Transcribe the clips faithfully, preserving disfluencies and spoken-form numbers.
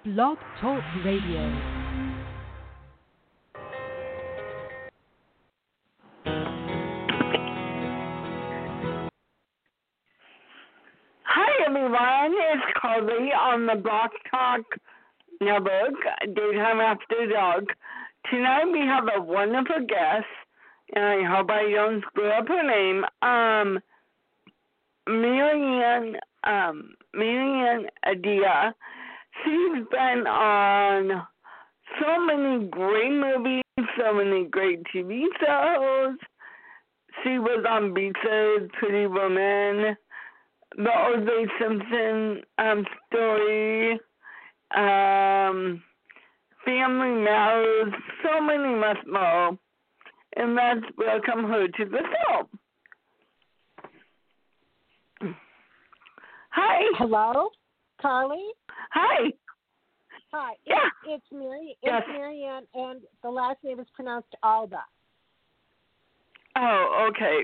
Blog Talk Radio. Hi everyone, it's Carly on the Block Talk Network, Daytime After Dark. Tonight we have a wonderful guest, and I hope I don't screw up her name. Um, Marianne, um, Marianne Adia. She's been on so many great movies, so many great T V shows. She was on Beaches, Pretty Woman, the O J Simpson um, story, um, Family Matters, so many much more. And let's welcome her to the show. Hi. Hello, Carly. Hi. Hi. It's, Yeah. it's Mary. It's Yes. Marianne, and the last name is pronounced Alda. Oh, okay.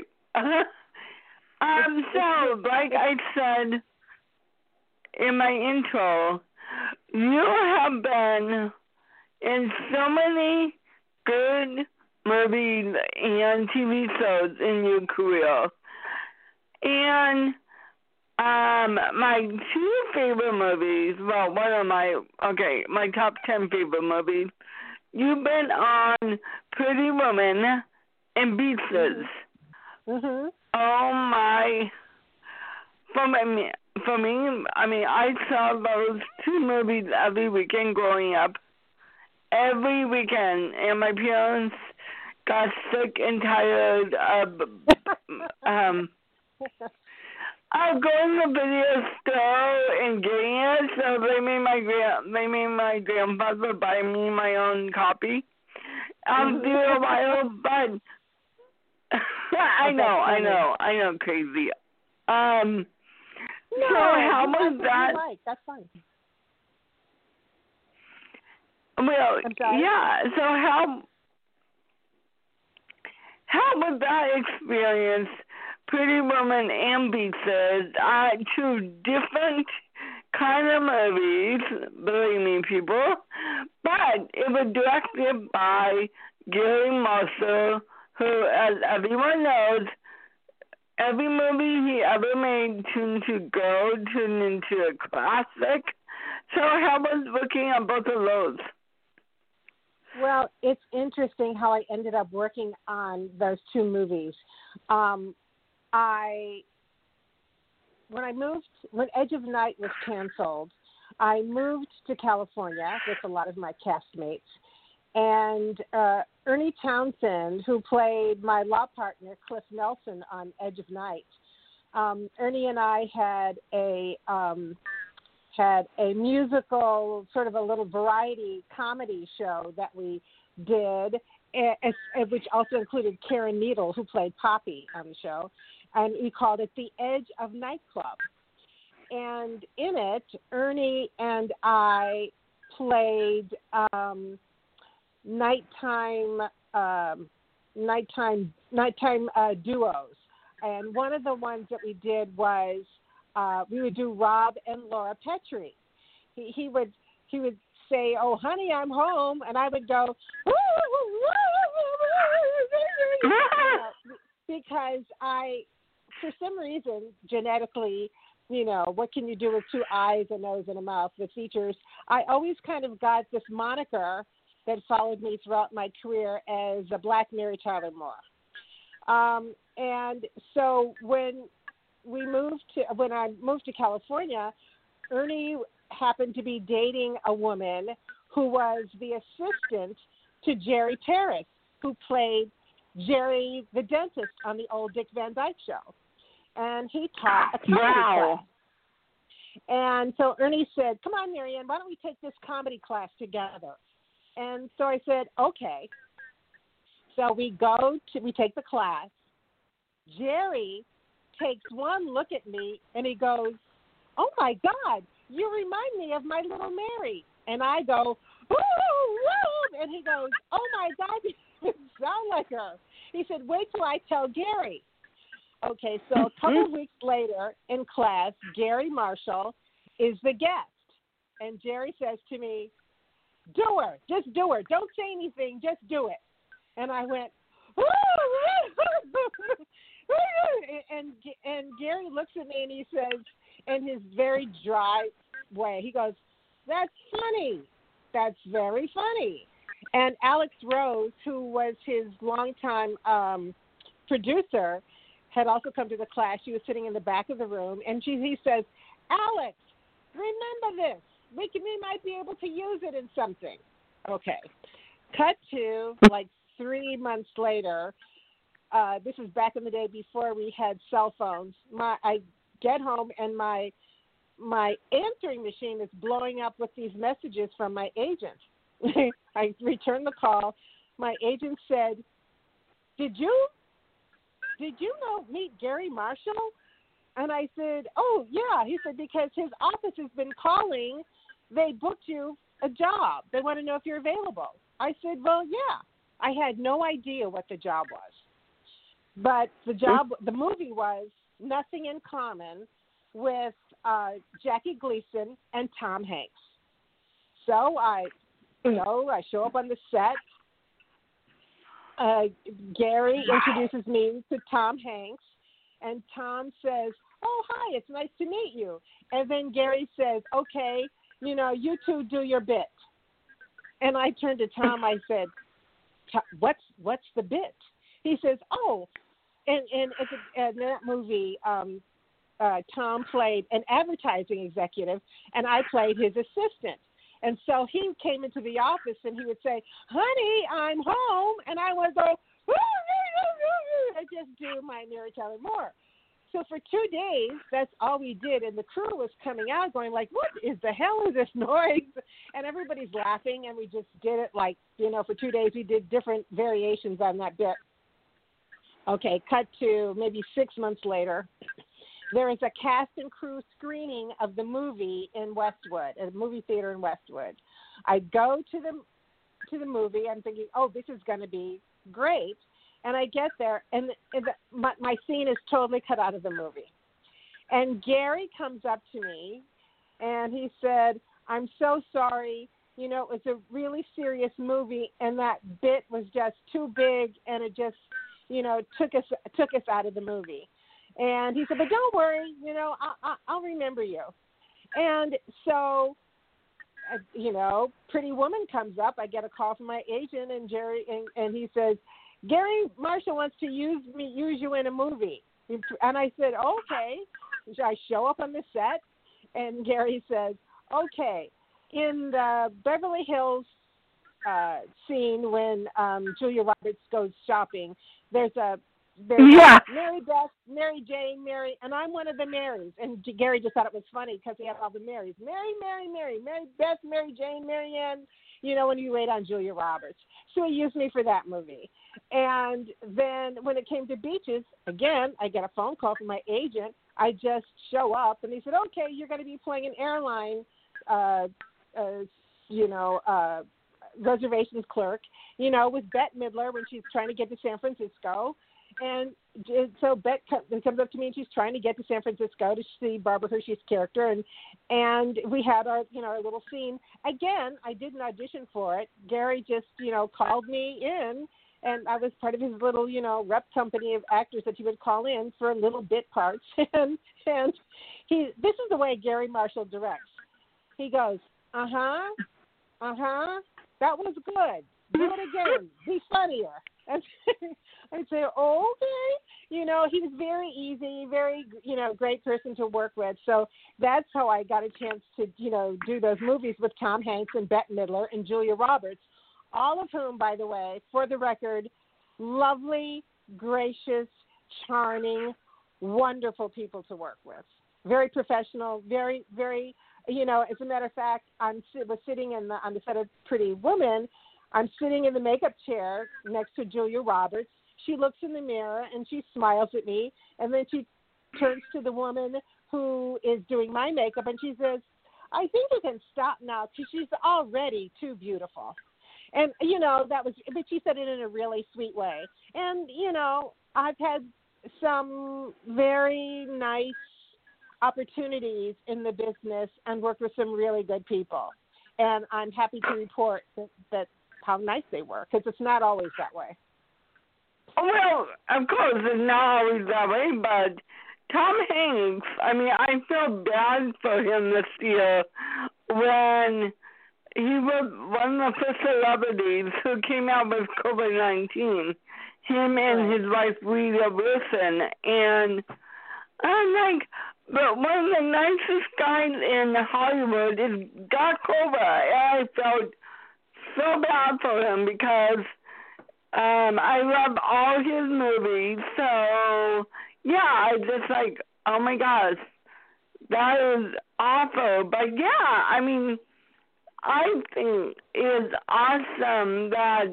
um. So, like I said in my intro, you have been in so many good movies and T V shows in your career, and Um, my two favorite movies, well, one of my, okay, my top ten favorite movies, you've been on Pretty Woman and Beaches. Mm-hmm. Oh my, for me, for me, I mean, I saw those two movies every weekend growing up, every weekend, and my parents got sick and tired of, um, I'll go in the video store and getting it, so they made my grand, they made my grandfather buy me my own copy. I'll do a while, but I know, I know, I know, crazy. Um, no, so how was that's that? Like. That's fine. Well, yeah. So how how was that experience? Pretty Woman and Beaches are two different kind of movies, believe me, people. But it was directed by Gary Marshall, who, as everyone knows, every movie he ever made turned to gold, turned into a classic. So how was looking at both of those? Well, it's interesting how I ended up working on those two movies. Um, I, when I moved, when Edge of Night was canceled, I moved to California with a lot of my castmates, and uh, Ernie Townsend, who played my law partner Cliff Nelson on Edge of Night, um, Ernie and I had a um, had a musical, sort of a little variety comedy show that we did, as, as, which also included Karen Needle, who played Poppy on the show. And we called it The Edge of Nightclub. And in it, Ernie and I played um, nighttime um, nighttime nighttime uh, duos. And one of the ones that we did was uh, we would do Rob and Laura Petrie. He, he would he would say, "Oh, honey, I'm home," and I would go, because I, for some reason, genetically, you know, what can you do with two eyes, a nose, and a mouth with features? I always kind of got this moniker that followed me throughout my career as a Black Mary Tyler Moore. Um, and so when we moved to, when I moved to California, Ernie happened to be dating a woman who was the assistant to Jerry Paris, who played Jerry the dentist on the old Dick Van Dyke Show. And he taught a comedy Wow. class. And so Ernie said, "Come on, Marianne, why don't we take this comedy class together?" And so I said, okay. So we go to, we take the class. Jerry takes one look at me and he goes, "Oh my God, you remind me of my little Mary." And I go, "Woo, woo," and he goes, "Oh my God, you sound like her." He said, "Wait till I tell Gary." Okay, so a couple of weeks later in class, Gary Marshall is the guest. And Jerry says to me, do her. Just do her. Don't say anything. Just do it. And I went, and and Gary looks at me and he says, in his very dry way, he goes, that's funny. That's very funny. And Alex Rose, who was his longtime um, producer, had also come to the class. She was sitting in the back of the room, and she, he says, Alex, remember this. We can, we might be able to use it in something. Okay. Cut to, like, three months later. Uh, this was back in the day before we had cell phones. My, I get home, and my my answering machine is blowing up with these messages from my agent. I returned the call. My agent said, did you did you know meet Gary Marshall? And I said, oh, yeah. He said, because his office has been calling. They booked you a job. They want to know if you're available. I said, well, yeah. I had no idea what the job was. But the job, the movie was Nothing in Common with uh, Jackie Gleason and Tom Hanks. So I, you know, I show up on the set. Uh, Gary introduces me to Tom Hanks, and Tom says, oh, hi, it's nice to meet you. And then Gary says, okay, you know, you two do your bit. And I turned to Tom, I said, what's what's the bit? He says, oh, and, and in that movie, um, uh, Tom played an advertising executive, and I played his assistant. And so he came into the office, and he would say, honey, I'm home. And I would go, I just do my Mary Tyler Moore. So for two days, that's all we did. And the crew was coming out going like, what is the hell is this noise? And everybody's laughing, and we just did it like, you know, for two days we did different variations on that bit. Okay, cut to maybe six months later. There is a cast and crew screening of the movie in Westwood, at a movie theater in Westwood. I go to the to the movie. I'm thinking, oh, this is going to be great. And I get there, and, and the, my, my scene is totally cut out of the movie. And Gary comes up to me, and he said, I'm so sorry. You know, it was a really serious movie, and that bit was just too big, and it just, you know, took us took us out of the movie. And he said, but don't worry, you know, I, I, I'll remember you. And so, uh, you know, Pretty Woman comes up. I get a call from my agent, and Jerry, and, and he says, Gary Marshall wants to use me, use you in a movie. And I said, okay. So I show up on the set, and Gary says, okay, in the Beverly Hills uh, scene when um, Julia Roberts goes shopping, there's a There's yeah. Mary Beth, Mary Jane, Mary, and I'm one of the Marys. And Gary just thought it was funny because he had all the Marys. Mary, Mary, Mary, Mary Beth, Mary Jane, Mary Ann, you know, when you wait on Julia Roberts. So he used me for that movie. And then when it came to Beaches, again, I get a phone call from my agent. I just show up, and he said, okay, you're going to be playing an airline, uh, uh, you know, uh, reservations clerk, you know, with Bette Midler when she's trying to get to San Francisco. And so Bette comes up to me, and she's trying to get to San Francisco to see Barbara Hershey's character, and and we had our you know our little scene. Again, I didn't audition for it. Gary just you know called me in, and I was part of his little you know rep company of actors that he would call in for little bit parts. And and he this is the way Gary Marshall directs. He goes, uh huh, uh huh, that was good. Do it again. Be funnier. And I'd say, oh, okay. You know, he was very easy, very, you know, great person to work with. So that's how I got a chance to, you know, do those movies with Tom Hanks and Bette Midler and Julia Roberts, all of whom, by the way, for the record, lovely, gracious, charming, wonderful people to work with. Very professional, very, very, you know, as a matter of fact, I was sitting in the, on the set of Pretty Woman. I'm sitting in the makeup chair next to Julia Roberts. She looks in the mirror, and she smiles at me, and then she turns to the woman who is doing my makeup, and she says, I think you can stop now because she's already too beautiful. And, you know, that was, but she said it in a really sweet way. And, you know, I've had some very nice opportunities in the business and worked with some really good people. And I'm happy to report that, that how nice they were, because it's not always that way. Well, of course, it's not always that way, but Tom Hanks, I mean, I feel bad for him this year when he was one of the first celebrities who came out with COVID nineteen, him and his wife, Rita Wilson, and I'm like, but one of the nicest guys in Hollywood is got COVID, and I felt so bad for him because um, I love all his movies, so yeah, I just like, oh my gosh, that is awful. But yeah, I mean, I think it's awesome that,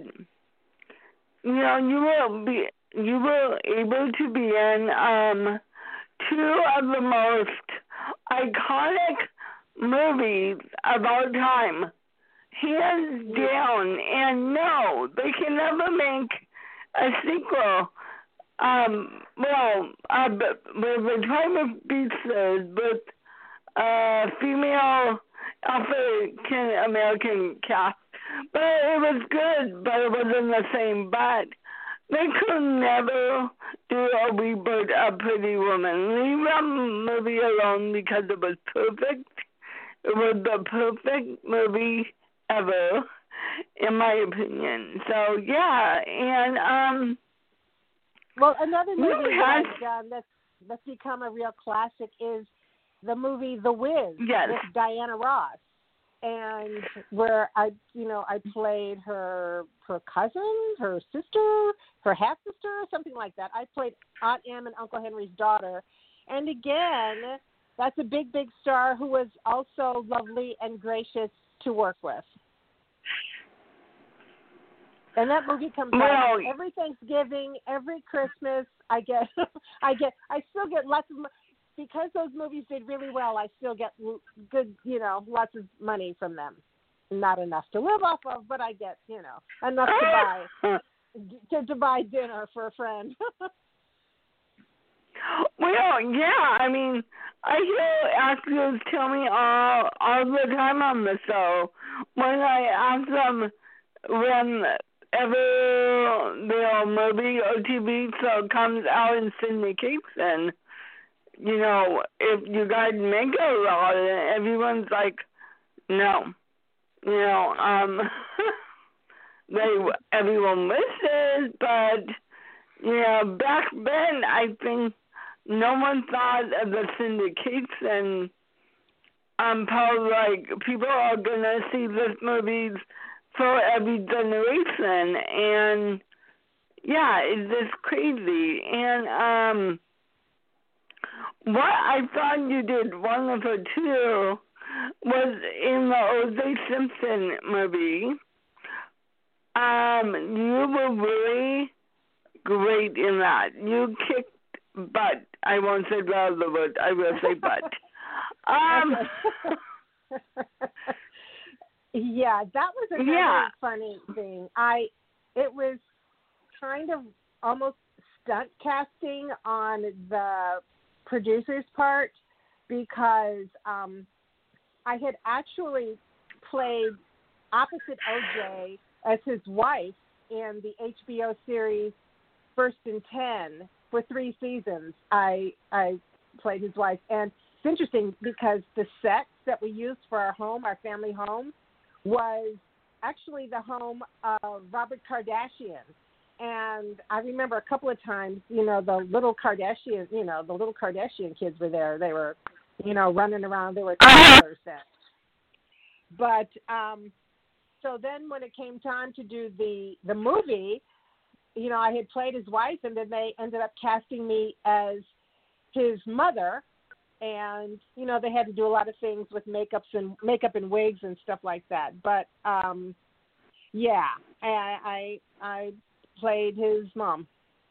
you know, you will be, you were able to be in um, two of the most iconic movies of our time, hands down. And no, they can never make a sequel. Um, well, uh, with the Time of Beasts with uh, female African American cast, but it was good, but it wasn't the same. But they could never do a reboot of Pretty Woman. Leave that movie alone because it was perfect. It was the perfect movie ever, in my opinion. So yeah, and um. Well, another movie had... that um, that's that's become a real classic is the movie The Wiz yes. with Diana Ross, and where I, you know, I played her her cousin, her sister, her half sister, something like that. I played Aunt Em and Uncle Henry's daughter, and again, that's a big, big star who was also lovely and gracious to work with. And that movie comes well, out every Thanksgiving, every Christmas. I get, I get, I still get lots of, because those movies did really well. I still get good, you know, lots of money from them. Not enough to live off of, but I get, you know, enough to buy, to, to buy dinner for a friend. Well, yeah, I mean, I hear actors tell me all all the time on the show when I ask them when ever their movie or T V show comes out in syndication, you know, if you guys make a lot of it, everyone's like, no. You know, um, they everyone wishes, but, you know, back then, I think no one thought of the syndication. Um, probably like, people are going to see this movies for every generation, and yeah, it's just crazy. And um, what I thought you did wonderful too was in the O J Simpson movie. Um, you were really great in that. You kicked butt. I won't say the other word. I will say butt. Um. Yeah, that was another yeah. funny thing. I, it was kind of almost stunt casting on the producer's part, because um, I had actually played opposite O J as his wife in the H B O series First and Ten for three seasons. I I played his wife, and it's interesting because the sets that we used for our home, our family home, was actually the home of Robert Kardashian. And I remember a couple of times, you know, the little Kardashian, you know, the little Kardashian kids were there. They were, you know, running around. They were toddlers then. But um, so then when it came time to do the, the movie, you know, I had played his wife, and then they ended up casting me as his mother. And, you know, they had to do a lot of things with makeups and makeup and wigs and stuff like that. But, um, yeah, I, I I played his mom.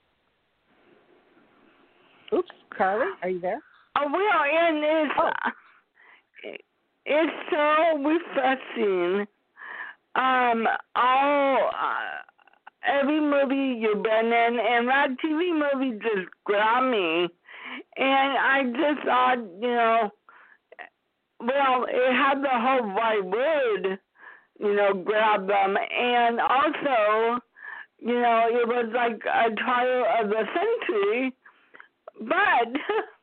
Oops, Carly, are you there? Oh, well, and it's, oh. it's so refreshing. Um, all, uh, every movie you've been in, and that T V movie just grabbed me. And I just thought, you know, well, it had the whole right word, you know, grab them. And also, you know, it was like a trial of the century. But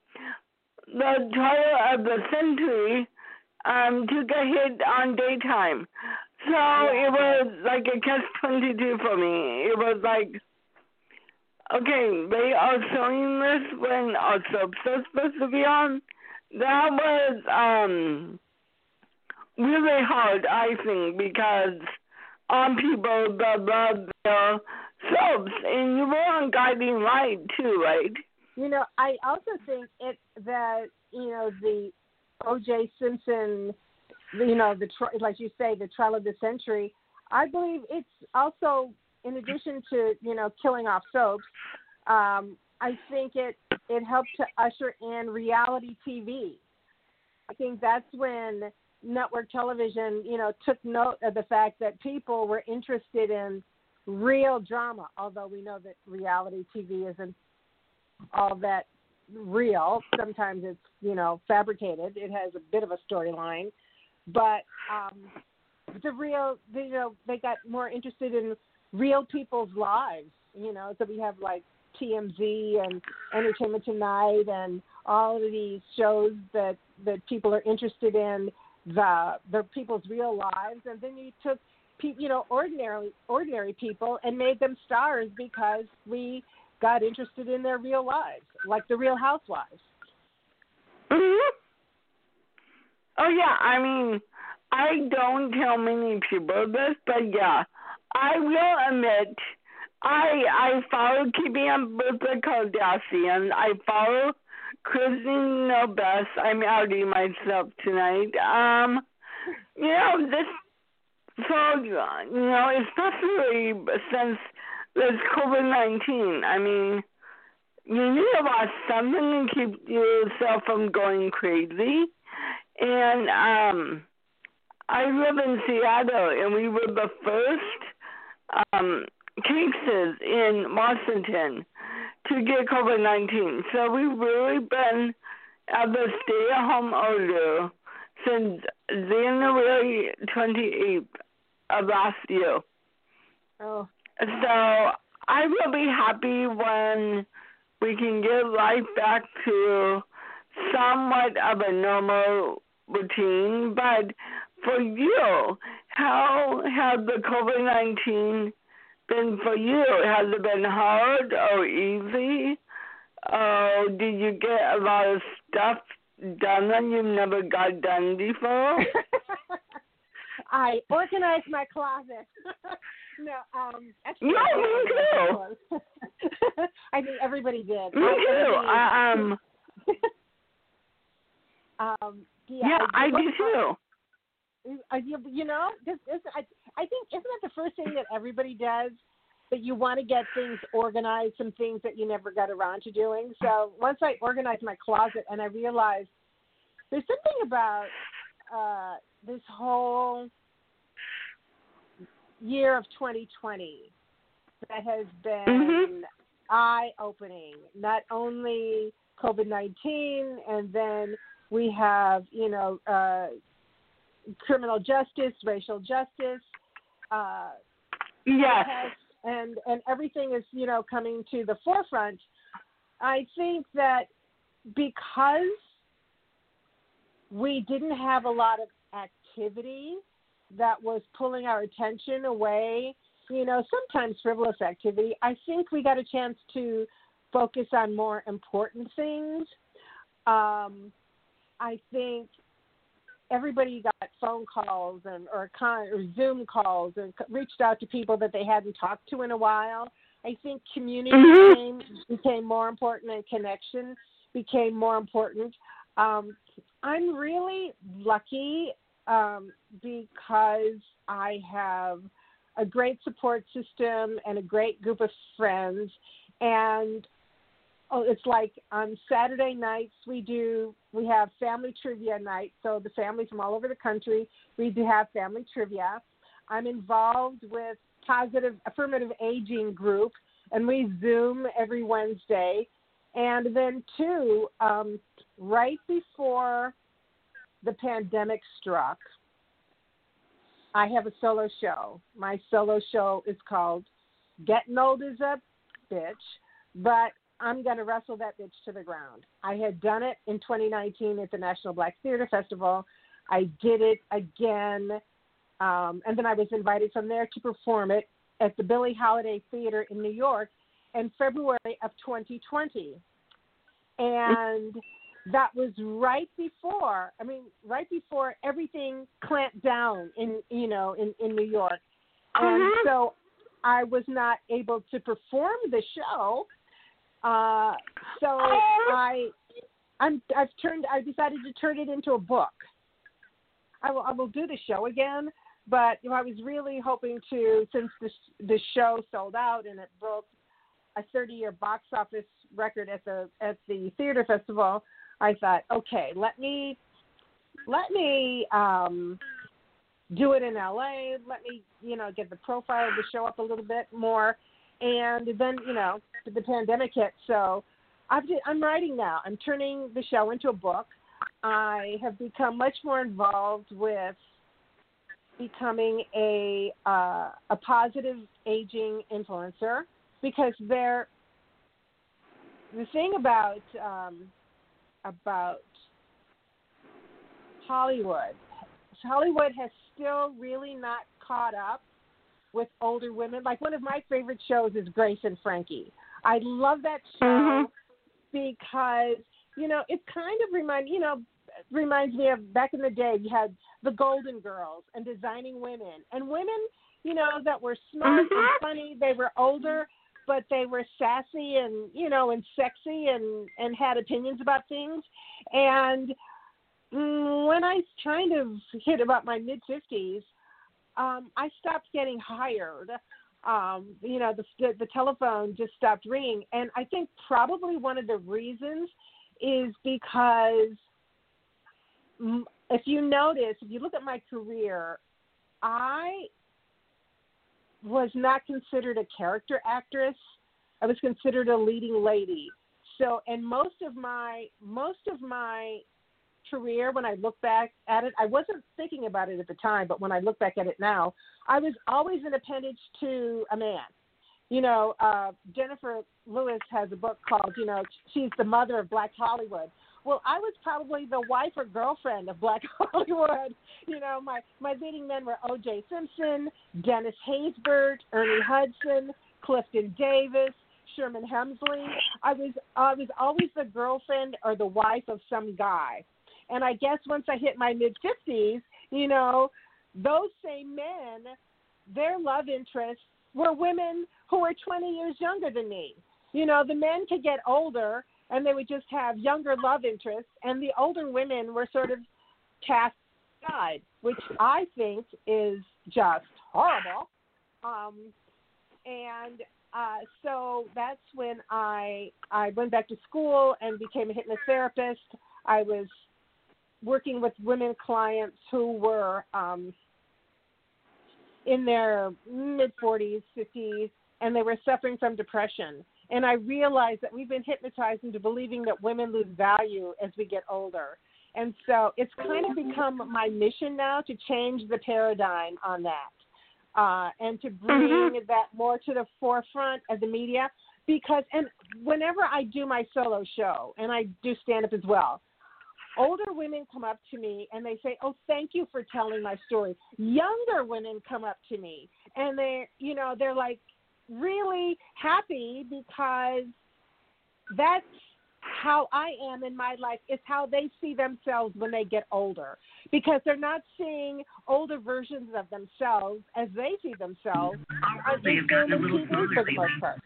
the trial of the century um, took a hit on daytime. So it was like a catch twenty-two for me. It was like, okay, they are showing this when our soaps are supposed to be on. That was um, really hard, I think, because on people that love their soaps, and you were on Guiding Light too, right? You know, I also think it that, you know, the O J Simpson, you know, the like you say, the trial of the century, I believe it's also, in addition to, you know, killing off soaps, um, I think it, it helped to usher in reality T V. I think that's when network television, you know, took note of the fact that people were interested in real drama, although we know that reality T V isn't all that real. Sometimes it's, you know, fabricated. It has a bit of a storyline. But um, the real, the, you know, they got more interested in real people's lives, you know, so we have like T M Z and Entertainment Tonight and all of these shows that, that people are interested in, the the people's real lives, and then you took, pe- you know, ordinary ordinary people and made them stars because we got interested in their real lives, like the Real Housewives. Mm-hmm. Oh yeah, I mean, I don't tell many people this, but yeah, I will admit, I I follow Keeping Up with the Kardashians. I follow Kristen Know Best. I'm outing myself tonight. Um, you know, this, so, you know, especially since there's COVID nineteen. I mean, you need to watch something to keep yourself from going crazy. And um, I live in Seattle, and we were the first um, cases in Washington to get COVID nineteen. So we've really been at the stay-at-home order since January twenty-eighth of last year. Oh. So I will be happy when we can get life back to somewhat of a normal routine. But for you, how has the COVID nineteen been for you? Has it been hard or easy? Or did you get a lot of stuff done that you never got done before? I organized my closet. no, um, actually, no, me too. I think everybody did. Me too. I, um, um, yeah, yeah, I, I do too. Uh, you, you know, this, this, I, I think, isn't that the first thing that everybody does? That you want to get things organized, some things that you never got around to doing. So once I organized my closet and I realized there's something about uh, this whole year of twenty twenty that has been mm-hmm. eye-opening. Not only COVID nineteen, and then we have, you know, uh, criminal justice, racial justice. Uh, yes. And, and everything is, you know, coming to the forefront. I think that because we didn't have a lot of activity that was pulling our attention away, you know, sometimes frivolous activity, I think we got a chance to focus on more important things. Um, I think everybody got phone calls and or, con, or Zoom calls and reached out to people that they hadn't talked to in a while. I think community mm-hmm. became, became more important and connection became more important. Um, I'm really lucky um, because I have a great support system and a great group of friends. And oh, it's like on Saturday nights we do, we have family trivia night. So the families from all over the country, we do have family trivia. I'm involved with Positive Affirmative Aging Group, and we Zoom every Wednesday. And then, two, um, right before the pandemic struck, I have a solo show. My solo show is called Getting Old is a Bitch, but I'm going to wrestle that bitch to the ground. I had done it in twenty nineteen at the National Black Theater Festival. I did it again, um, and then I was invited from there to perform it at the Billie Holiday Theater in New York in February of twenty twenty. And that was right before, I mean, right before everything clamped down in, you know, in, in New York. And Uh-huh. so I was not able to perform the show. Uh, so I, I'm, I've turned, I decided to turn it into a book. I will, I will do the show again, but you know, I was really hoping to, since the the show sold out and it broke a thirty-year box office record at the at the theater festival, I thought, okay, let me let me um, do it in L A. Let me, you know, get the profile of the show up a little bit more, and then, you know, the pandemic hit. So I've, I'm writing now. I'm turning the show into a book. I have become much more involved with becoming a uh, a positive aging influencer, because they're the thing about um, about Hollywood. Hollywood has still really not caught up with older women. Like, one of my favorite shows is Grace and Frankie. I love that show Mhm. because, you know, it kind of remind you know reminds me of back in the day. You had the Golden Girls and Designing Women, and women, you know, that were smart and Mhm. funny. They were older, but they were sassy and, you know, and sexy and, and had opinions about things. And mm, when I kind of hit about my mid-fifties, um, I stopped getting hired. Um, you know, the, the the telephone just stopped ringing. And I think probably one of the reasons is because mm, if you notice, if you look at my career, I was not considered a character actress. I was considered a leading lady. So, and most of my most of my career, when I look back at it, I wasn't thinking about it at the time, but when I look back at it now, I was always an appendage to a man. You know, uh, Jennifer Lewis has a book called, you know, she's the mother of Black Hollywood. Well, I was probably the wife or girlfriend of Black Hollywood. You know, my, my leading men were O J Simpson, Dennis Haysbert, Ernie Hudson, Clifton Davis, Sherman Hemsley. I was I was always the girlfriend or the wife of some guy. And I guess once I hit my mid-fifties, you know, those same men, their love interests were women who were twenty years younger than me. You know, the men could get older and they would just have younger love interests, and the older women were sort of cast aside, which I think is just horrible. Um, and uh, so that's when I I went back to school and became a hypnotherapist. I was working with women clients who were um, in their mid-forties, fifties, and they were suffering from depression. And I realized that we've been hypnotized into believing that women lose value as we get older. And so it's kind of become my mission now to change the paradigm on that, uh, and to bring Mhm. that more to the forefront of the media. Because, and whenever I do my solo show, and I do stand-up as well, older women come up to me and they say, "Oh, thank you for telling my story." Younger women come up to me and they, you know, they're like really happy because that's how I am in my life. It's how they see themselves when they get older, because they're not seeing older versions of themselves as they see themselves on Instagram and T V for the most part.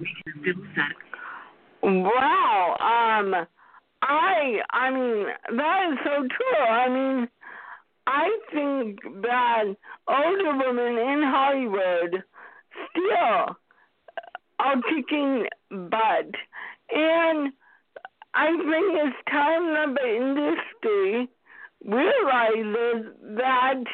Wow. Um, I, I mean, that is so true. I mean, I think that older women in Hollywood still are kicking butt. And I think it's time that the industry realizes that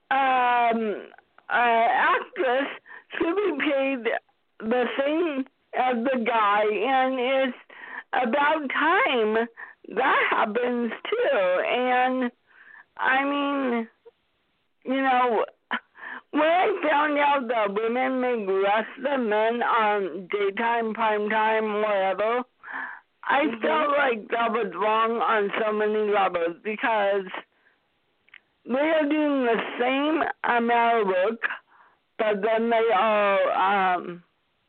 um, uh, actress should be paid the same of the guy, and it's about time that happens too. And I mean, you know, when I found out that women make less than men on daytime, primetime, whatever, I mm-hmm. felt like that was wrong on so many levels, because they are doing the same amount of work, but then they are um,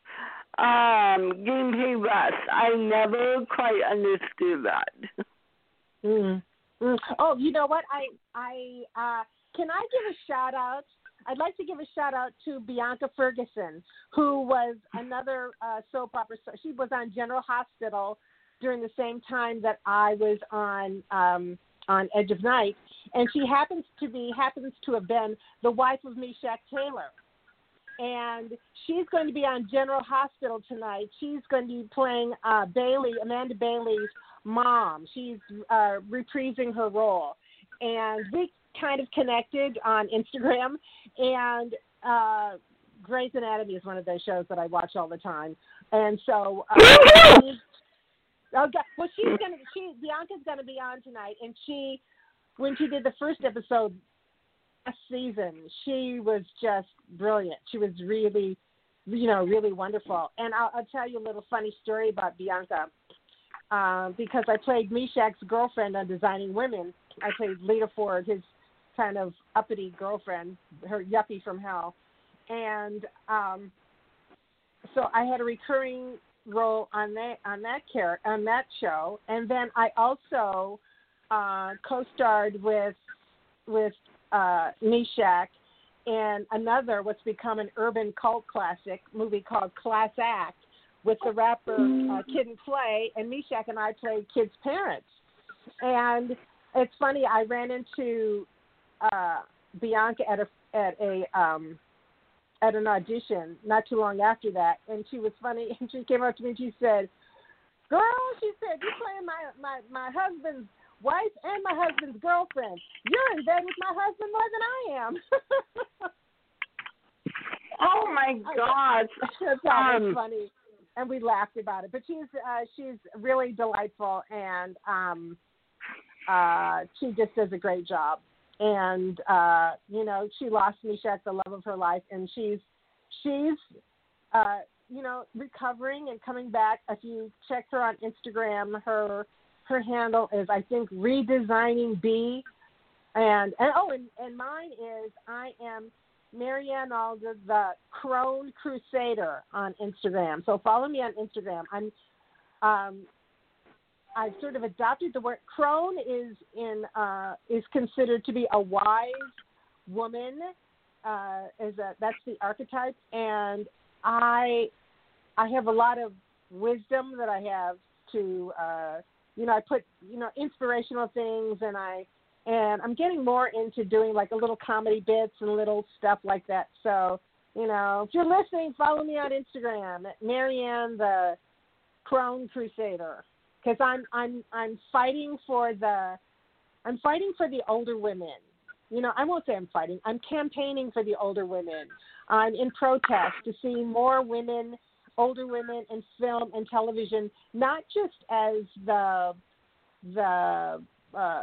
um, getting paid less. I never quite understood that. Mm. Mm. Oh, you know what? I I uh, can I give a shout out? I'd like to give a shout out to Bianca Ferguson, who was another uh, soap opera star. She was on General Hospital during the same time that I was on um, on Edge of Night, and she happens to be happens to have been the wife of Meshach Taylor. And she's going to be on General Hospital tonight. She's going to be playing uh, Bailey, Amanda Bailey's mom. She's uh, reprising her role. And we kind of connected on Instagram. And uh, Grey's Anatomy is one of those shows that I watch all the time. And so, uh, she's, okay, well, she's going to, she, Bianca's going to be on tonight. And she, when she did the first episode, season, she was just brilliant. She was really, you know, really wonderful. And I'll, I'll tell you a little funny story about Bianca, uh, because I played Meshach's girlfriend on Designing Women. I played Lita Ford, his kind of uppity girlfriend, her yuppie from hell. And um, so I had a recurring role on that on that char- on that show, and then I also uh, co-starred with with. Uh, Meshach and another what's become an urban cult classic movie called Class Act with the rapper uh, Kid and Play, and Meshach and I played kids' parents. And it's funny, I ran into uh, Bianca at a at a um, at an audition not too long after that, and she was funny, and she came up to me and she said, "Girl," she said, "you're playing my my my husband's wife and my husband's girlfriend. You're in bed with my husband more than I am." Oh my gosh, that was um, funny, and we laughed about it. But she's uh, she's really delightful, and um, uh, she just does a great job. And uh, you know, she lost Meshach, the love of her life, and she's she's uh, you know, recovering and coming back. If you check her on Instagram, her Her handle is, I think, Redesigning B. And, and oh, and, and mine is, I am Marianne Alda, the Crone Crusader on Instagram. So follow me on Instagram. I'm, um, I've sort of adopted the word. Crone is in uh, is considered to be a wise woman. Uh, is a, that's the archetype, and I I have a lot of wisdom that I have to. Uh, You know, I put, you know, inspirational things, and I, and I'm getting more into doing like a little comedy bits and little stuff like that. So, you know, if you're listening, follow me on Instagram at Marianne the Crone Crusader, because I'm, I'm, I'm fighting for the, I'm fighting for the older women. You know, I won't say I'm fighting. I'm campaigning for the older women. I'm in protest to see more women. Older women in film and television, not just as the the uh,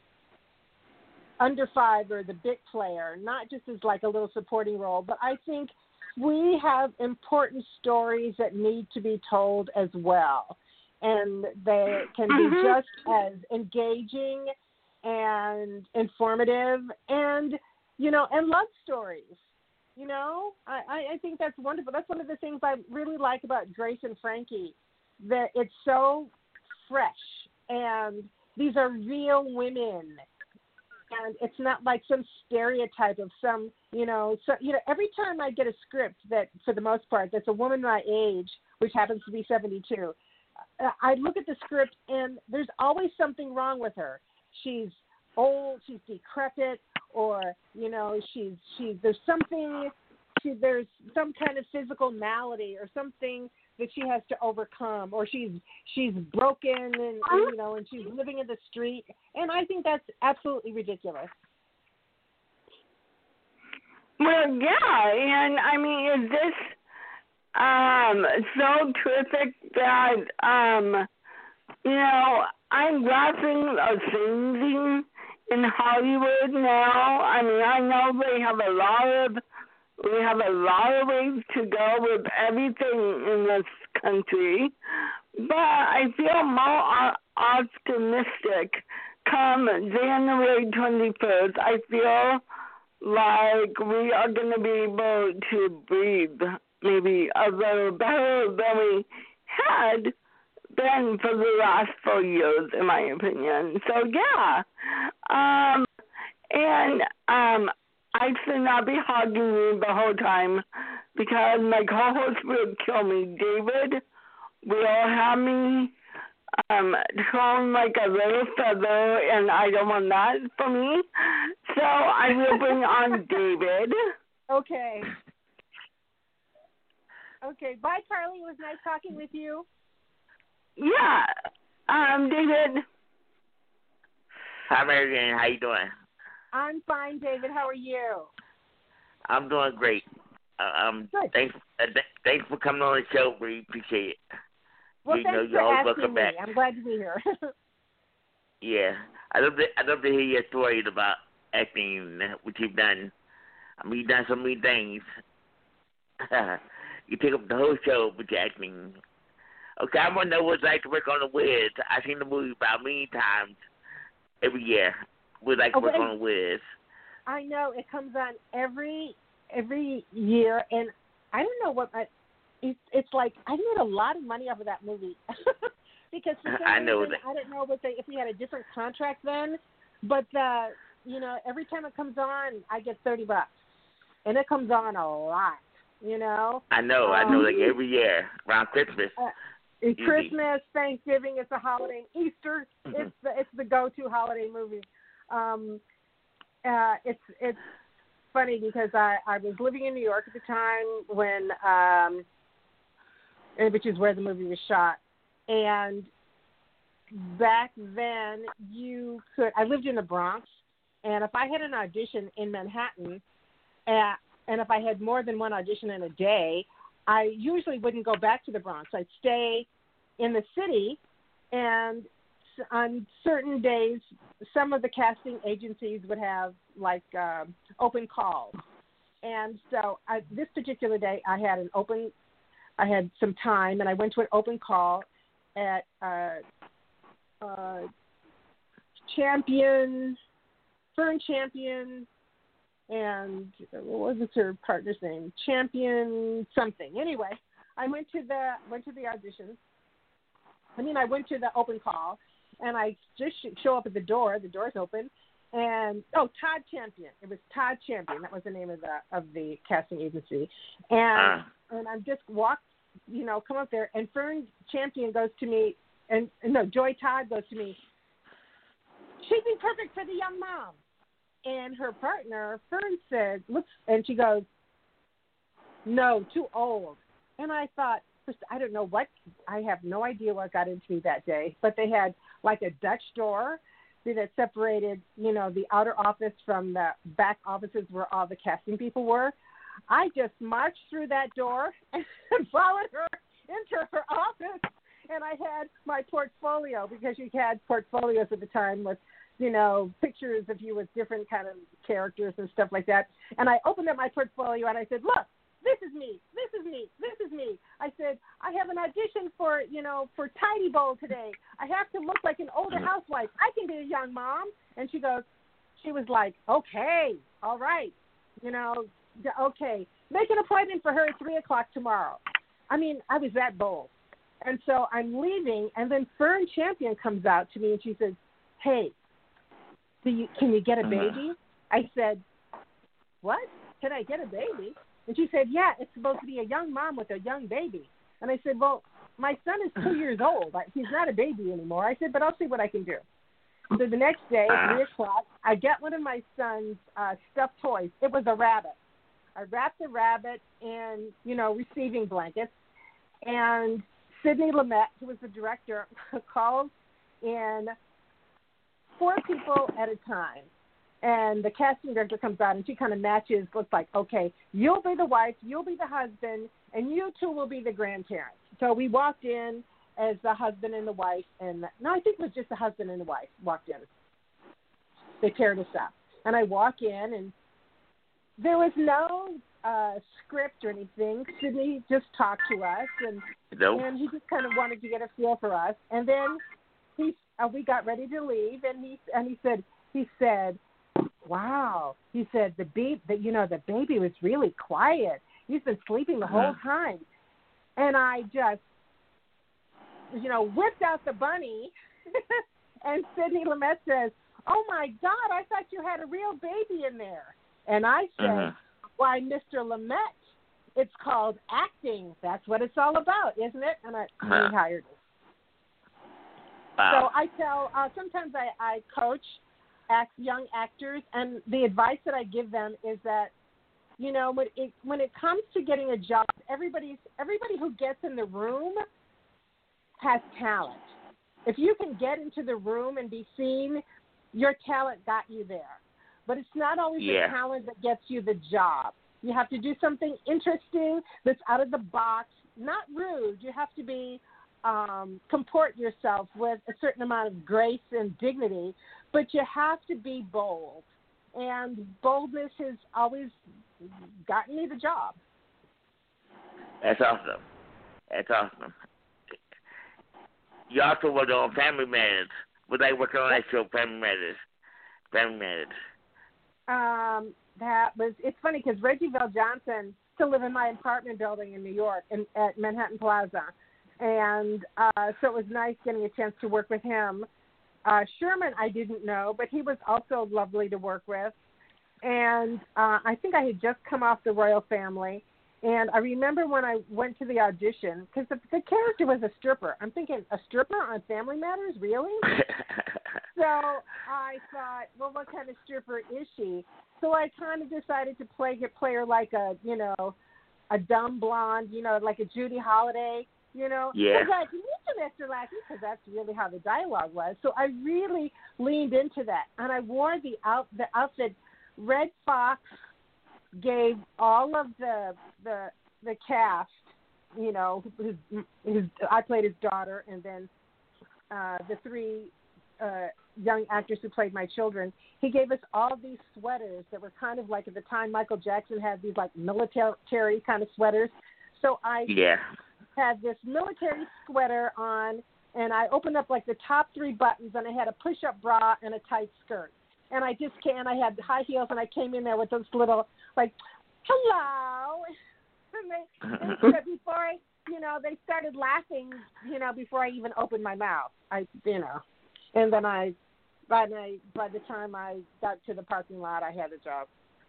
under five or the big player, not just as like a little supporting role, but I think we have important stories that need to be told as well, and they can be mm-hmm. just as engaging and informative, and you know, and love stories. You know, I, I think that's wonderful. That's one of the things I really like about Grace and Frankie, that it's so fresh, and these are real women, and it's not like some stereotype of some, you know, so, you know, every time I get a script that, for the most part, that's a woman my age, which happens to be seventy-two, I look at the script, and there's always something wrong with her. She's old, she's decrepit, or, you know, she's, she's, there's something, she, there's some kind of physical malady or something that she has to overcome, or she's, she's broken and, and, you know, and she's living in the street. And I think that's absolutely ridiculous. Well, yeah, and I mean, is this, um so terrific that um you know I'm watching a changing in Hollywood now. I mean, I know they have a lot of we have a lot of ways to go with everything in this country, but I feel more optimistic come January twenty-first. I feel like we are going to be able to breathe maybe a little better than we had been for the last four years, in my opinion. So, yeah. Um, and um, I should not be hugging you the whole time because my co-host will kill me. David will have me um, thrown like a little feather, and I don't want that for me. So I will bring on David. Okay. Okay. Bye, Carly. It was nice talking with you. Yeah. Um, David. Hi, Marianne. How you doing? I'm fine, David. How are you? I'm doing great. Uh, um, Good. Thanks, uh, th- thanks for coming on the show. We appreciate it. Well, you thanks know, for you're always asking welcome me. back. I'm glad to be here. Yeah, I love to. I love to hear your stories about acting, what you've done. I mean, you've done so many things. You take up the whole show with your acting. Okay, I want to know what it's like to work on The Wiz. I've seen the movie about many times every year. What it's like to Okay. work on The Wiz. I know it comes on every every year, and I don't know what I, it's. It's like I made a lot of money off of that movie because for some I know reason that. I don't know what they if we had a different contract then, but uh, you know every time it comes on, I get thirty bucks, and it comes on a lot. You know. I know. Um, I know. Like every year around Christmas. Uh, It's Easy. Christmas, Thanksgiving, it's a holiday, Easter, it's the it's the go-to holiday movie. Um, uh, it's it's funny because I, I was living in New York at the time when, um, which is where the movie was shot, and back then you could. I lived in the Bronx, and if I had an audition in Manhattan, uh, and if I had more than one audition in a day, I usually wouldn't go back to the Bronx. I'd stay in the city, and on certain days, some of the casting agencies would have like uh, open calls. And so I, this particular day, I had an open, I had some time, and I went to an open call at uh, uh, Champion, Fern Champion, and what was her partner's name? Champion something. Anyway, I went to the went to the auditions. I mean, I went to the open call, and I just show up at the door. The door's open, and oh, Todd Champion. It was Todd Champion. That was the name of the of the casting agency. And Uh. and I just walked, you know, come up there, and Fern Champion goes to me, and no, Joy Todd goes to me. She'd be perfect for the young mom. And her partner, Fern, said, looks, and she goes, no, too old. And I thought, I don't know what, I have no idea what got into me that day, but they had like a Dutch door that had separated, you know, the outer office from the back offices where all the casting people were. I just marched through that door and followed her into her office, and I had my portfolio, because you had portfolios at the time with, you know, pictures of you with different kind of characters and stuff like that. And I opened up my portfolio and I said, look, this is me, this is me, this is me. I said, I have an audition for, you know, for Tidy Bowl today. I have to look like an older housewife. I can be a young mom. And she goes, she was like, okay, all right, you know, okay, make an appointment for her at three o'clock tomorrow. I mean, I was that bold. And so I'm leaving, and then Fern Champion comes out to me and she says, hey, Do you, can you get a baby? I said, what? Can I get a baby? And she said, yeah, it's supposed to be a young mom with a young baby. And I said, well, my son is two years old. He's not a baby anymore. I said, but I'll see what I can do. So the next day at three o'clock, I get one of my son's uh, stuffed toys. It was a rabbit. I wrapped the rabbit in, you know, receiving blankets. And Sidney Lumet, who was the director, called in four people at a time. And the casting director comes out, and she kind of matches, looks like, okay, you'll be the wife, you'll be the husband, and you two will be the grandparents. So we walked in as the husband and the wife, and no, I think it was just the husband and the wife walked in. They paired us up. And I walk in, and there was no uh, script or anything. Sidney just talked to us, and nope. and he just kind of wanted to get a feel for us. And then he, uh, we got ready to leave, and he and he said, he said, wow. He said the baby, that you know, the baby was really quiet. He's been sleeping the whole time. And I just, you know, whipped out the bunny. And Sidney Lumet says, "Oh my God, I thought you had a real baby in there." And I said, uh-huh. "Why, Mister Lumet, it's called acting. That's what it's all about, isn't it?" And I uh-huh. he hired us. Wow. So I tell, uh, sometimes I, I coach act, young actors, and the advice that I give them is that, you know, when it when it comes to getting a job, everybody's everybody who gets in the room has talent. If you can get into the room and be seen, your talent got you there. But it's not always yeah. the talent that gets you the job. You have to do something interesting that's out of the box, not rude. You have to be um, comport yourself with a certain amount of grace and dignity, but you have to be bold. And boldness has always gotten me the job. That's awesome. That's awesome. You also worked on Family Matters. Was I working on that show, Family Matters? Family Matters. Um, that was, it's funny because Reggie VelJohnson still live in my apartment building in New York in, at Manhattan Plaza. And uh, so it was nice getting a chance to work with him. Uh, Sherman I didn't know, but he was also lovely to work with. And uh, I think I had just come off The Royal Family. And I remember when I went to the audition, because the, the character was a stripper. I'm thinking, a stripper on Family Matters? Really? So I thought, well, what kind of stripper is she? So I kind of decided to play play her like a, you know, a dumb blonde, you know, like a Judy Holliday, you know. Yeah. Because I can Mister Lackey, because that's really how the dialogue was. So I really leaned into that. And I wore the out the outfit. Red Fox gave all of the the the cast, you know, his, his I played his daughter, and then uh, the three uh, young actors who played my children. He gave us all these sweaters that were kind of like, at the time Michael Jackson had these like military kind of sweaters. So I yeah. had this military sweater on, and I opened up like the top three buttons, and I had a push-up bra and a tight skirt. And I just came, and I had high heels, and I came in there with those little, like, hello. And they, and so before I, you know, they started laughing, you know, before I even opened my mouth. I, you know, and then I, by the, by the time I got to the parking lot, I had a job.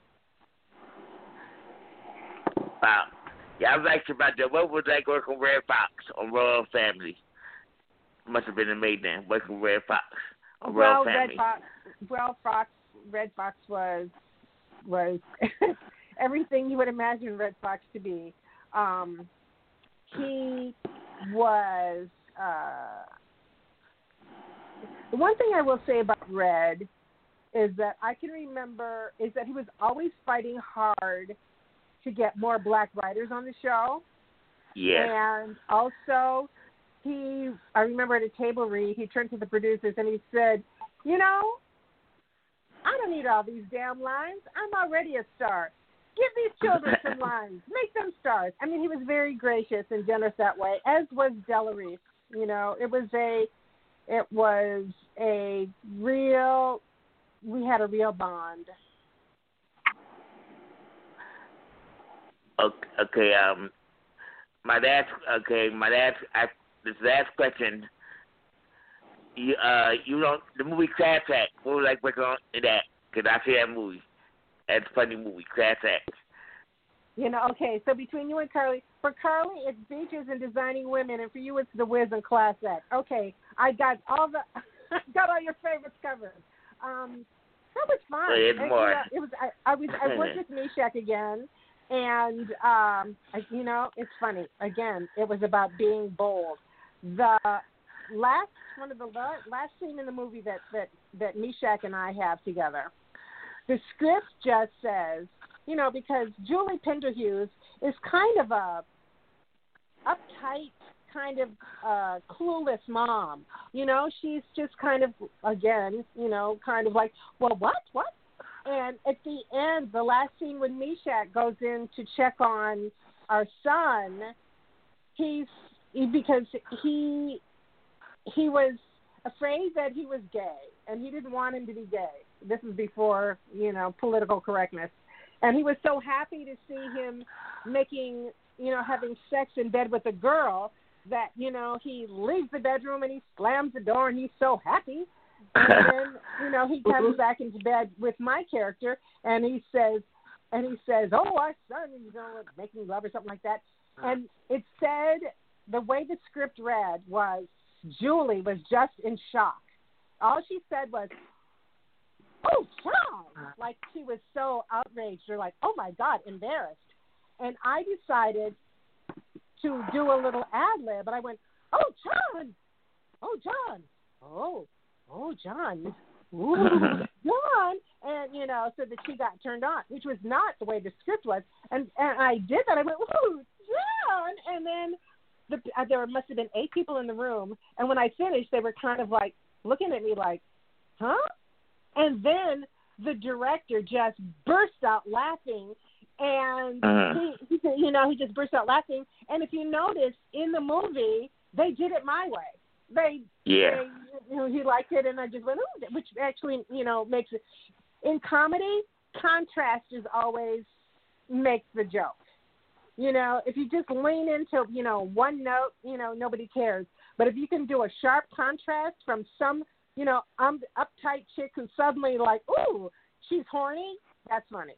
Wow. Yeah, I was asking about that. What was that working with Red Fox on Royal Family? Must have been amazing working with Red Fox on Royal well, Family. Red Fox, well, Fox, Red Fox was was everything you would imagine Red Fox to be. Um, he was. Uh, the one thing I will say about Red is that I can remember is that he was always fighting hard to get more black writers on the show. Yeah. And also, he, I remember at a table read, he turned to the producers and he said, you know, I don't need all these damn lines. I'm already a star. Give these children some lines. Make them stars. I mean, he was very gracious and generous that way, as was Della Reese. You know, it was a, it was a real, we had a real bond. Okay, okay, um, my last, okay, my last, I, this last question, you, uh, you don't, the movie Crash Act, what was like working on in that? Because I see that movie. That's a funny movie, Crash Act. You know, okay, so between you and Carly, for Carly, it's Beaches and Designing Women, and for you, it's The Wiz and Class Act. Okay, I got all the, I got all your favorites covered. Um, that was fun. Well, it's it, more. It was, I, I was, I worked with Meshack again. And, um, I, you know, it's funny. Again, it was about being bold. The last, one of the last scene in the movie that, that, that Meshack and I have together the script just says, you know, because Julie Pinderhughes is kind of a uptight, kind of uh, clueless mom. You know, she's just kind of, again, you know, kind of like, well, what, what? And at the end, the last scene when Meshack goes in to check on our son, he's he, because he he was afraid that he was gay, and he didn't want him to be gay. This is before, you know, political correctness. And he was so happy to see him making, you know, having sex in bed with a girl that, you know, he leaves the bedroom and he slams the door and he's so happy. And then, you know, he comes back into bed with my character and he says, and he says, oh, our son, you know, making love or something like that. And it said, the way the script read was, Julie was just in shock. All she said was, oh, John! Like she was so outraged or like, oh, my God, embarrassed. And I decided to do a little ad-lib, and I went, oh, John! Oh, John! Oh, oh, John! Ooh, John! And, you know, so that she got turned on, which was not the way the script was. And, and I did that. I went, ooh, John! And then the, uh, there must have been eight people in the room, and when I finished, they were kind of like looking at me like, huh? And then the director just burst out laughing, and uh-huh. he, he, you know, he just burst out laughing. And if you notice, in the movie, they did it my way. They, yeah, they, you know, he liked it, and I just went, ooh, which actually, you know, makes it. In comedy, contrast is always makes the joke. You know, if you just lean into, you know, one note, you know, nobody cares. But if you can do a sharp contrast from some, you know, um, uptight chick who's suddenly like, ooh, she's horny, that's funny.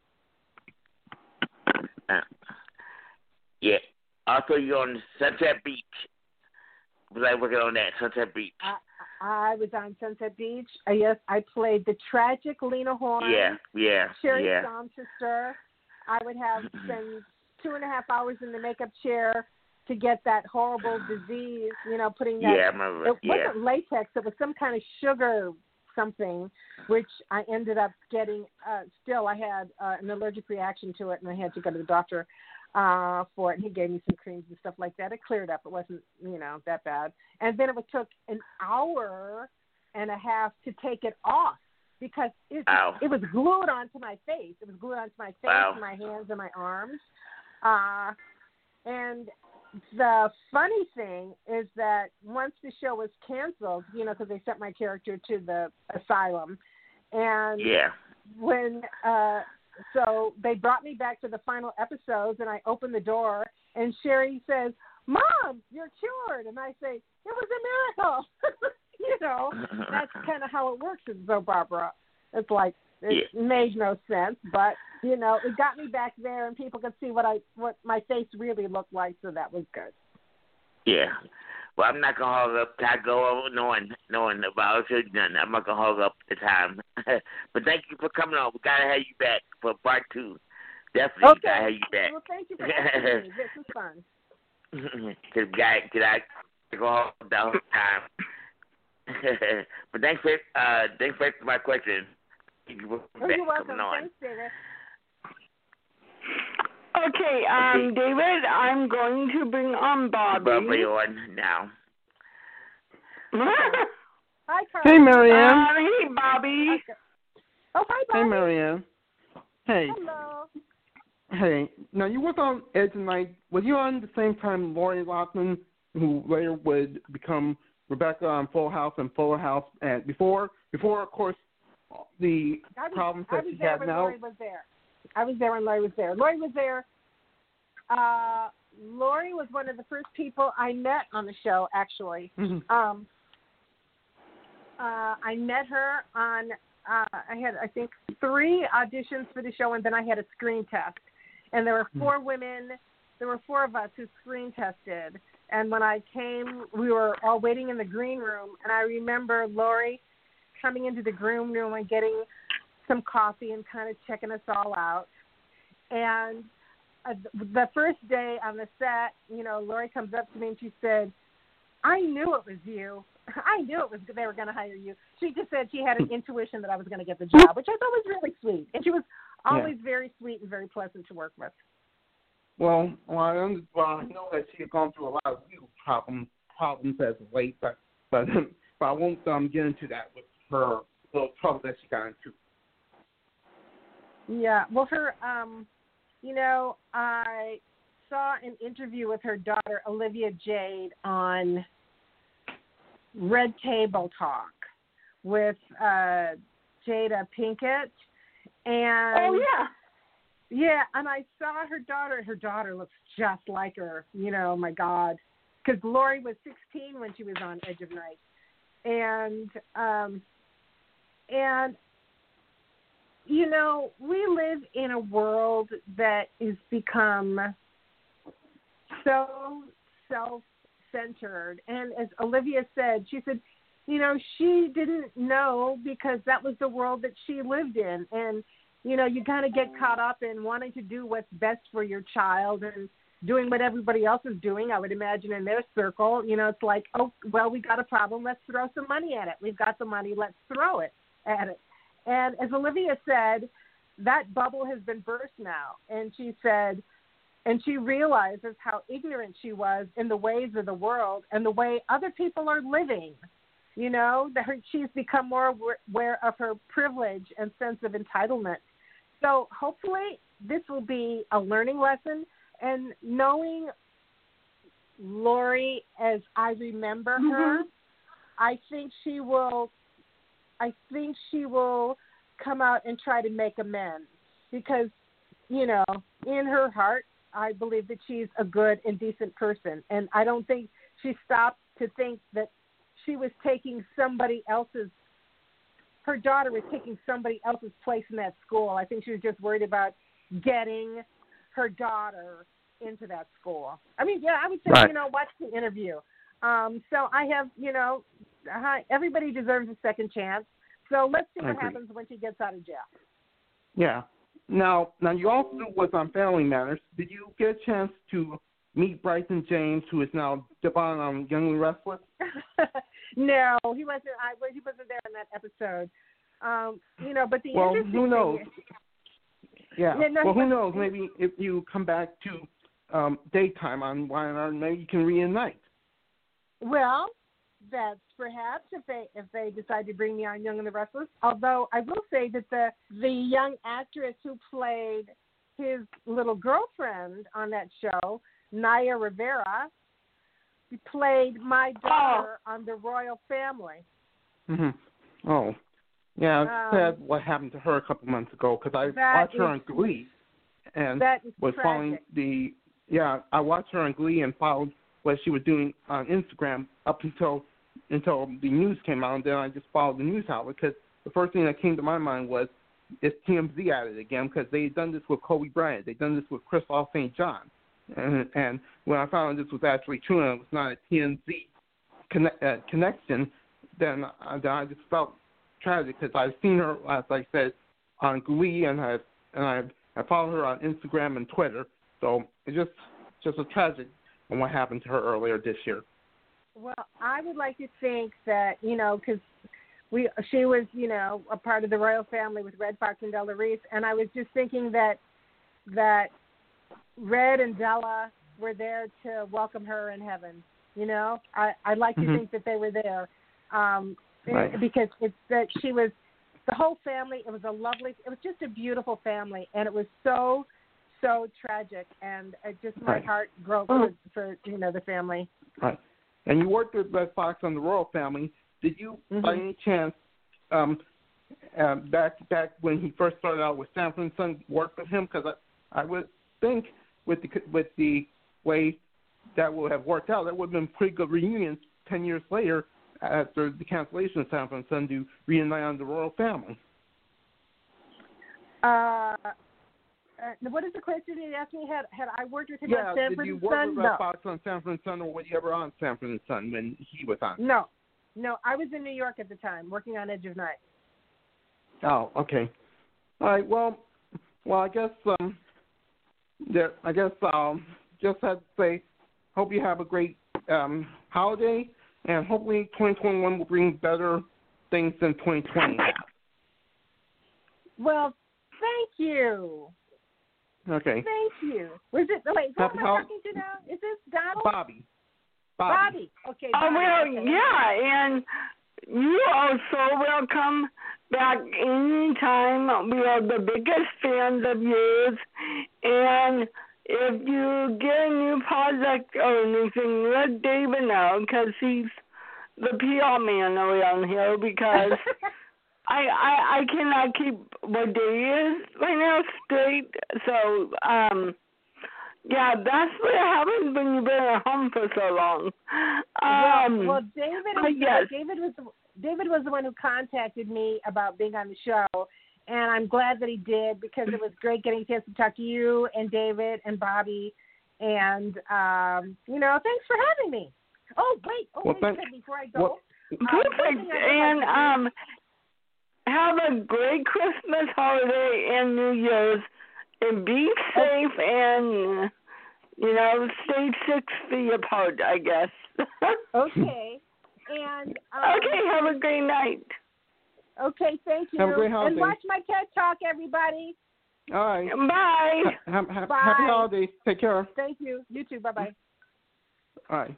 Uh, yeah. Also, you're on Sunset Beach. Was I working on that, Sunset Beach? I, I was on Sunset Beach. Uh, yes, I played the tragic Lena Horne. Yeah, yeah, Sherry yeah. Storm's sister. I would have spend two and a half hours in the makeup chair to get that horrible disease, you know, putting that. Yeah, I remember. It yeah. wasn't latex. It was some kind of sugar something, which I ended up getting. Uh, still, I had uh, an allergic reaction to it, and I had to go to the doctor uh, for it. And he gave me some creams and stuff like that. It cleared up. It wasn't, you know, that bad. And then it took an hour and a half to take it off because it, it was glued onto my face. It was glued onto my face, wow. and my hands, and my arms. Uh, and the funny thing is that once the show was canceled, you know, because they sent my character to the asylum, and yeah. when uh, so they brought me back to the final episodes, and I opened the door, and Sherry says, "Mom, you're cured," and I say, "It was a miracle." You know, that's kind of how it works in soap opera. It's like it yeah. made no sense, but you know, it got me back there, and people could see what I what my face really looked like, so that was good. Yeah. Well, I'm not gonna hog up. I go over knowing knowing about it. Done. I'm not gonna hog up the time. But thank you for coming on. We gotta have you back for part two. Definitely okay. gotta have you back. Well, thank you for having me. This was fun. Cause guy, cause I go hog the whole time. But thanks for uh, thanks for answering my question. Thank you for oh, back, you're welcome. coming on. Thanks, David. Okay, um, David, I'm going to bring on Bobby. Bobby on now. Hi, Carl. Hey, Marianne. Uh, hey, Bobby. Okay. Oh, hi, Bobby. Hey, Marianne. Hey. Hello. Hey. Now, you worked on Edge of Night. Was you on the same time Lori Loughlin, who later would become Rebecca on Full House and Fuller House, and before, before of course, the was, problems that she had now? Lori was there. I was there when Lori was there. Lori was there. Uh, Lori was one of the first people I met on the show, actually. Mm-hmm. Um, uh, I met her on, uh, I had, I think, three auditions for the show, and then I had a screen test. And there were four mm-hmm. women, there were four of us who screen tested. And when I came, we were all waiting in the green room, and I remember Lori coming into the green room and getting some coffee and kind of checking us all out. And uh, the first day on the set, you know, Lori comes up to me and she said, "I knew it was you. I knew it was they were going to hire you. She just said she had an intuition that I was going to get the job, which I thought was really sweet. And she was always yeah. very sweet and very pleasant to work with. Well, well, I, under, well, I know that she had gone through a lot of legal problem, problems as of late, but but, but I won't um, get into that with her little trouble that she got into. Yeah, well, her, um, you know, I saw an interview with her daughter, Olivia Jade, on Red Table Talk with uh, Jada Pinkett. And oh, yeah. Yeah, and I saw her daughter. Her daughter looks just like her, you know, my God. Because Lori was sixteen when she was on Edge of Night. And, um, and, you know, we live in a world that has become so self-centered. And as Olivia said, she said, you know, she didn't know because that was the world that she lived in. And, you know, you kind of get caught up in wanting to do what's best for your child and doing what everybody else is doing. I would imagine in their circle, you know, it's like, oh, well, we got a problem. Let's throw some money at it. We've got the money. Let's throw it at it. And as Olivia said, that bubble has been burst now. And she said, and she realizes how ignorant she was in the ways of the world and the way other people are living. You know, that her, she's become more aware of her privilege and sense of entitlement. So hopefully this will be a learning lesson, and knowing Lori as I remember mm-hmm. her, I think she will, I think she will come out and try to make amends because, you know, in her heart, I believe that she's a good and decent person. And I don't think she stopped to think that she was taking somebody else's, her daughter was taking somebody else's place in that school. I think she was just worried about getting her daughter into that school. I mean, yeah, I would say, right. you know, watch the interview. Um, so I have, you know, everybody deserves a second chance. So let's see what happens when she gets out of jail. Yeah. Now, now you also was on Family Matters. Did you get a chance to meet Bryson James, who is now Devon on Young and Restless? No, he wasn't. I he wasn't there in that episode. Um, you know, but the well, interesting who knows? thing is, yeah. yeah no, well, who knows? Maybe if you come back to um, daytime on Y and R, maybe you can reunite. Well, that's perhaps if they if they decide to bring me on Young and the Restless. Although I will say that the the young actress who played his little girlfriend on that show, Naya Rivera, played my daughter oh. on The Royal Family. Mm-hmm. Oh, yeah. Um, sad what happened to her a couple months ago because I watched her on Glee and was tragic. following the yeah. I watched her on Glee and followed what she was doing on Instagram up until until the news came out, and then I just followed the news outlet because the first thing that came to my mind was is T M Z at it again because they had done this with Kobe Bryant, they'd done this with Crystal Saint John. And, and when I found out this was actually true and it was not a T M Z connect, uh, connection, then, uh, then I just felt tragic because I've seen her, as I said, on Glee, and I and I I follow her on Instagram and Twitter. So it's just just a tragic on what happened to her earlier this year. Well, I would like to think that, you know, because we she was, you know, a part of the royal family with Red Fox and Della Reese, and I was just thinking that that. Red and Della were there to welcome her in heaven. You know, I, I'd like mm-hmm. to think that they were there um, right. because it's that she was the whole family. It was a lovely, it was just a beautiful family, and it was so, so tragic, and it just my right. heart broke for, for you know the family. Right. And you worked with Red Fox on the royal family. Did you, mm-hmm. by any chance, um, uh, back back when he first started out with Sanford and Son, work with him? Because I, I would think. With the with the way that would have worked out, that would have been pretty good reunions ten years later after the cancellation of Sanford and Son to reunite on the royal family. Uh, uh, what is the question you asked me? Had had I worked with him yeah, on Sanford and Son? Yeah, did you work with Red Fox on Sanford and Son, or were you ever on Sanford and Son when he was on? No, no, I was in New York at the time, working on Edge of Night. Oh, okay. All right. Well, well, I guess. Um, Yeah, I guess I'll just have to say, hope you have a great um, holiday, and hopefully twenty twenty-one will bring better things than twenty twenty has. Well, thank you. Okay. Thank you. Was it? Wait, who Happy am I hol- talking to now? Is this Donald? Bobby. Bobby. Bobby. Okay. Oh, Bobby. well, Okay. yeah, and you are so welcome back anytime. We are the biggest fans of yours, and if you get a new project or anything, let David know, because he's the P R man around here, because I, I I cannot keep what day is right now straight. So, um, yeah, that's what happens when you've been at home for so long. Um, well, well, David, uh, is, yes. David was the, David was the one who contacted me about being on the show, and I'm glad that he did, because it was great getting a chance to talk to you and David and Bobby, and um, you know, thanks for having me. Oh wait, oh Well, wait, thank, before I go. well, um, Perfect. And um, have a great Christmas holiday and New Year's, and be safe and, you know, stay six feet apart, I guess. Okay. And um, okay, have a great night. Okay, thank you. Have a great holiday. And watch my TED Talk, everybody. All right. Bye. Ha- ha- Bye. Happy holidays. Take care. Thank you. You too. Bye-bye. All right.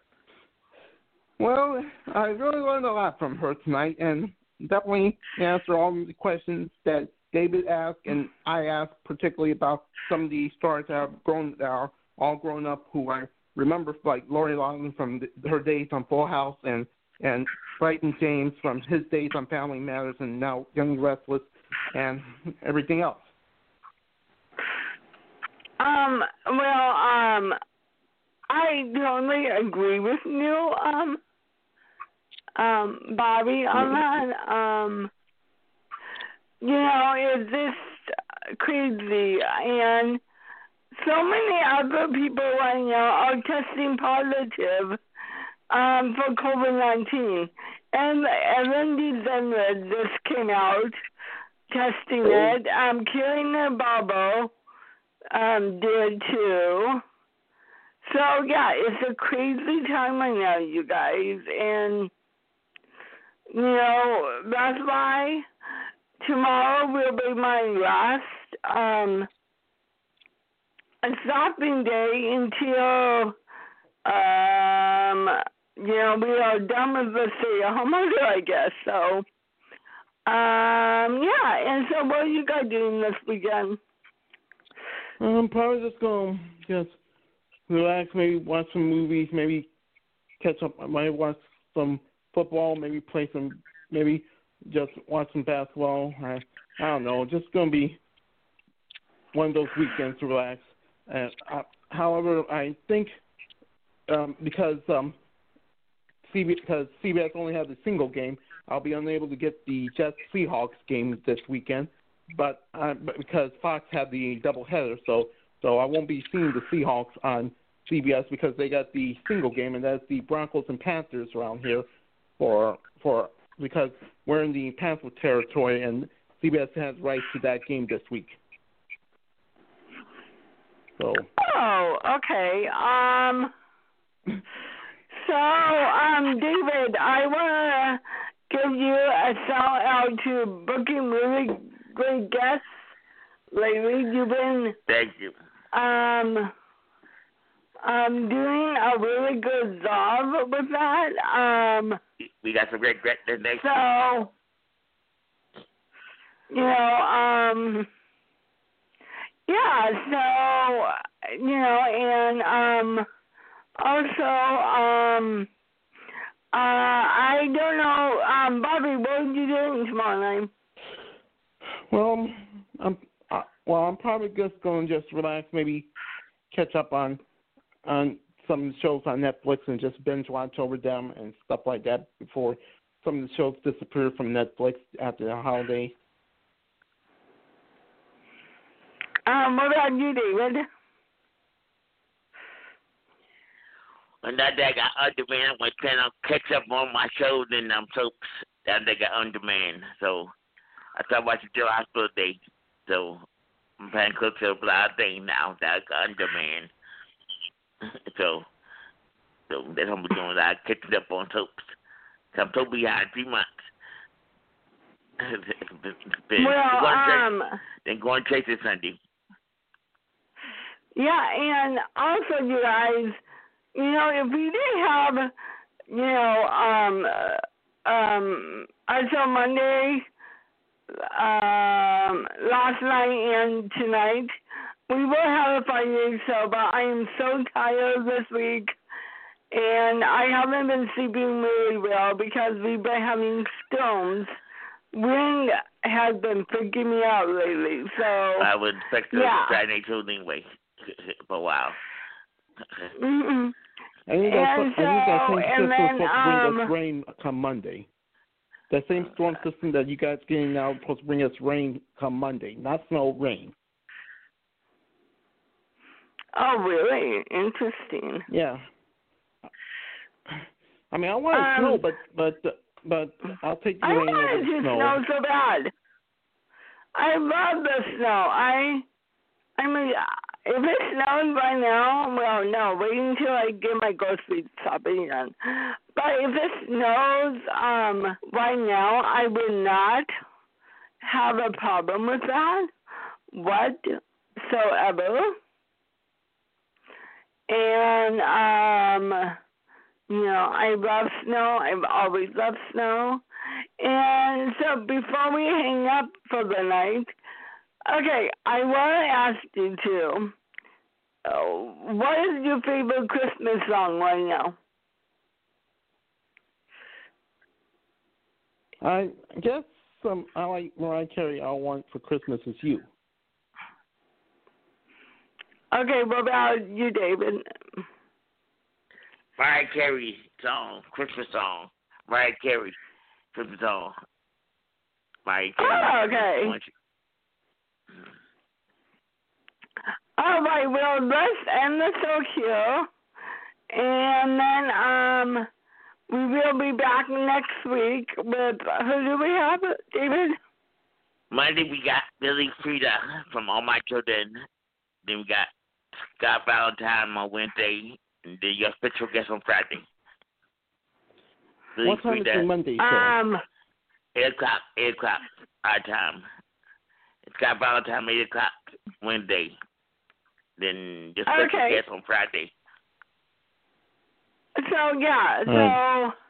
Well, I really learned a lot from her tonight, and definitely answered all the questions that David asked and I asked, particularly about some of the stars that have grown, that are all grown up, who I remember, like Lori Loughlin from the, her days on Full House, and and Bryton James from his days on Family Matters, and now Young and Restless, and everything else. Um. Well. Um. I totally agree with you, um, um, Bobby, on that. Um, you know, it's just crazy, and so many other people right now are testing positive um, for COVID nineteen. And Ellen DeGeneres just came out testing it. Um, Karen Barbo um, did too. So, yeah, it's a crazy time right now, you guys, and, you know, that's why tomorrow will be my last um, stopping day until, um, you know, we are done with the stay-at-home order, I guess, so, um, yeah, and so what are you guys doing this weekend? I'm probably just going to just relax, maybe watch some movies, maybe catch up. I might watch some football, maybe play some, maybe just watch some basketball. I, I don't know. Just going to be one of those weekends to relax. And I, however, I think um, because um, C B, because C B S only has a single game, I'll be unable to get the Jets Seahawks game this weekend. But, uh, but because Fox had the doubleheader, so. So I won't be seeing the Seahawks on C B S because they got the single game, and that's the Broncos and Panthers around here for for because we're in the Panther territory, and C B S has rights to that game this week. So. Oh, okay. Um. So, um, David, I want to give you a shout out to booking really great guests lately. You've been. Thank you. Um, I'm doing a really good job with that. Um, we got some great, great next. So, you know, um, yeah. So, you know, and um, also, um, uh, I don't know, um, Bobby, what are you doing tomorrow night? Well, I'm. Well, I'm probably just going to just relax, maybe catch up on on some shows on Netflix and just binge watch over them and stuff like that before some of the shows disappear from Netflix after the holiday. Um, what about you, David? And that day I got on demand. I'm going to try to catch up on my shows and um, soaps that they got on demand. So I started watching Joe Hospital Day. So I'm paying close to a lot of things now that I got on demand. So So that's what I'm doing. I catching up on soaps. I'm so behind three months. been, well, going to church, um, then going to church this Sunday. yeah, and also, you guys, you know, if we did have, you know, um, uh, um, until Monday, um, last night and tonight, we will have a Friday show, but I am so tired this week, and I haven't been sleeping really well because we've been having storms. Wind has been freaking me out lately, so I would expect a yeah. Friday show anyway for a while. Mm-hmm. I think that, And I think that so, same and system then, is supposed to bring um, us rain come Monday. That same storm system that you guys getting now is supposed to bring us rain come Monday, not snow, rain. Oh, really? Interesting. Yeah. I mean, I want Um, snow, but but but I'll take the I rain over wanted the to snow. snow so bad. I love the snow. I, I mean, if it snows right now, well, no, wait until I get my grocery shopping done. But if it snows um, right now, I would not have a problem with that whatsoever. And, um, you know, I love snow. I've always loved snow. And so before we hang up for the night, okay, I want to ask you too, uh, what is your favorite Christmas song right now? I guess um, I like Mariah Carey. All I Want for Christmas Is You. Okay, what about you, David? Mariah Carey song, Christmas song. Mariah Carey, Christmas song. Mariah Carey. Oh, okay. All right, well, let's end the show here. And then um, we will be back next week with, who do we have, David? Monday we got Billy Frida from All My Children. Then we got Scott Valentine on Wednesday. And then your special guest on Friday. Billy What time Frida, is the Monday show? Um, eight o'clock, eight o'clock, our time. Scott Valentine, eight o'clock, Wednesday. Then your special okay. guest on Friday. So, yeah, Right. so,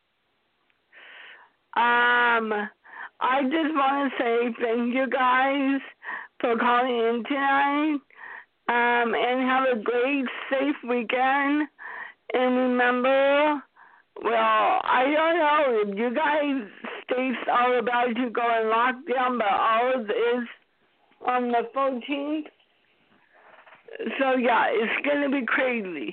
um, I just want to say thank you guys for calling in tonight. Um, and have a great, safe weekend. And remember, well, I don't know if you guys states all about you going lockdown, but ours is on the fourteenth. So, yeah, it's going to be crazy.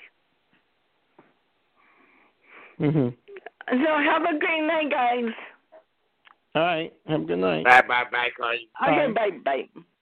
Mm-hmm. So, have a great night, guys. All right. Have a good night. Bye, bye, bye, Carly. Okay, bye, bye.